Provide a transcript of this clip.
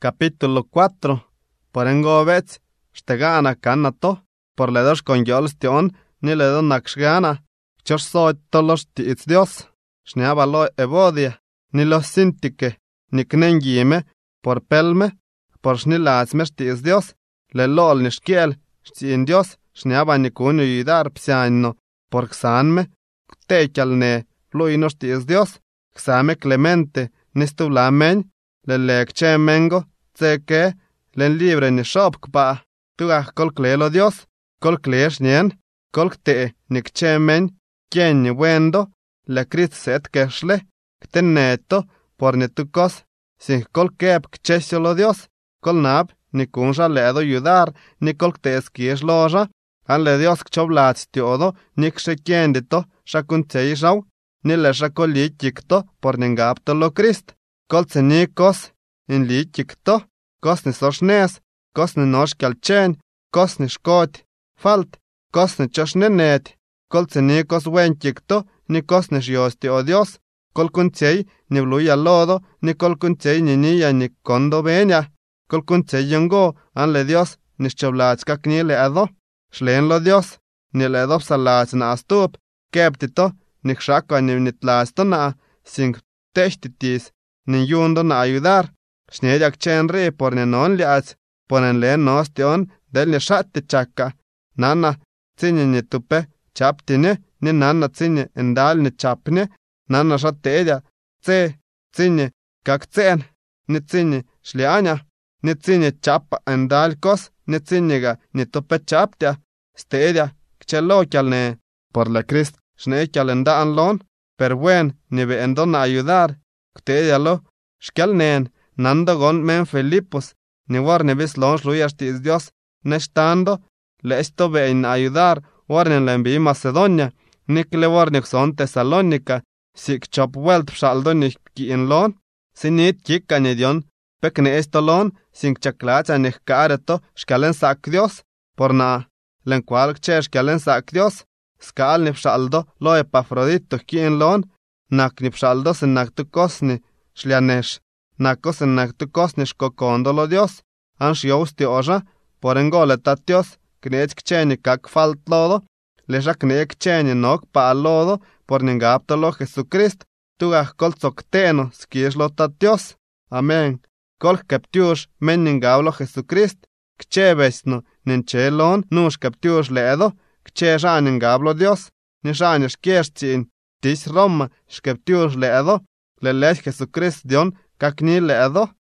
Capítulo 4. Por engovets, shtegana kanato, por ledos con yolstion, ni ledo nakshgana, chorsoit tolos tiits Dios, shneabalo evodia, ni los sintike, ni knengime, por pelme, por shnilazme shtiits Dios, le lol ni shkiel, shtin Dios, shneaba ni kunyo yidar psianno, por xanme, tekyalne, fluino shtiits Dios, xame clemente, ni stulamen, le lekche mengo, tseke, len libre ni shop kpa, tugah kol klelo Dios, kol klesh nien, kol kte ni kche men, kien ni wendo, le krit set keshle, kten neto, por ni tukos, sin kol kep kchesolo Dios, kol nab, ni kunsha ledo yudar, ni kol kte skish loja, an le Dios kchoblat stiodo, ni kshe kiendito, shakuntsei shaw, ni le shakolikikto, por ningapto lo Krist, kol tsenikos, in likikto, kos ni soshnes, kos ni noshkalchen, kos ni shkot, falt, kos ni choshnenet, kol tsenikos wenkikto, ni kos ni shiosti o Dios, kol kuntsei ni vluya lodo, ni kol kuntsei ni niya ni kondo benya, kol kuntsei yongo, an le Dios, ni shchoblachka kni leado, shlen lo Dios, ni ledo psalach na astup, keptito, ni kshaka ni nitlasto na, sing techtitis, ni yundo na ayudar, shnediak chenri por ni non liats, ponen len nostion, del ni shatti chaka, nana, tsini ni tupe, chaptine, ni nana tsini endal ni chapne, nana shattedia, tsini, kak tsen, ni tsini shlianya, ni tsini chapa endal kos, ni tsiniga, ni tupe chaptia, stedia, kchelokialne, por la Krist, shnekial endaan lon, per buen, ni be endona ayudar, ktedia lo, shkelnen, nando gon men Filipos, ni war ni vis lon shluyashtis Dios, neshtando, le esto be in ayudar, war ni lembi Macedonia, nikle war ni xon Tesalonica, sik chop welt pshaldo ni ki in lon, sinit kika ni dion, pekne esto lon, sink chaklacha ni kareto, shkalen sak Dios, por na, len kwal kche shkalen sak Dios, skal ni pshaldo, lo Epafrodito ki in lon, nak ni pshaldo sin nak tu kosni, shlianesh, nakos en nak tu kosni shkokondolo Dios, an shiosti oja, por engole tat Dios, knech kcheni kak falt lodo, lesha knech kcheni nok pa lodo, por ningaptolo Jesucrist, tugah kol tzokteno, skishlo tat Dios, amen, kol keptiush men ningablo Jesucrist, kchebesno, ninchelon, nush keptiush ledo, kche sha ningablo Dios, nishan shkierstin, tis Roma, shkeptiush ledo, lelech Jesucrist dion, kak ni ledo,